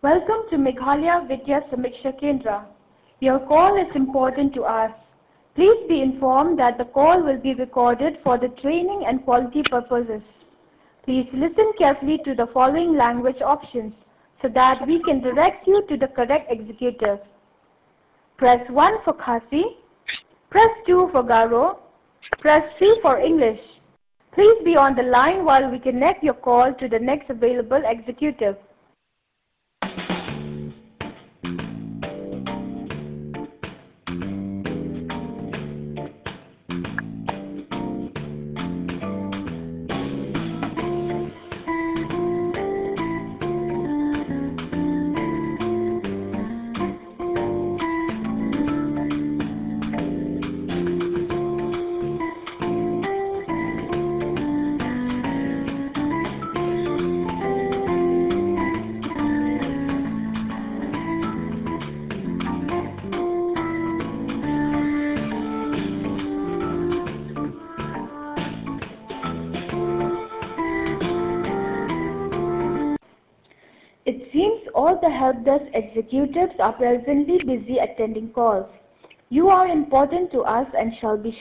Welcome to Meghalaya Vidya Samiksha Kendra. Your call is important to us. Please be informed that the call will be recorded for the training and quality purposes. Please listen carefully to the following language options so that we can direct you to the correct executive. Press 1 for Khasi, press 2 for Garo, press 3 for English. Please be on the line while we connect your call to the next available executive. It seems all the help desk executives are presently busy attending calls. You are important to us and shall be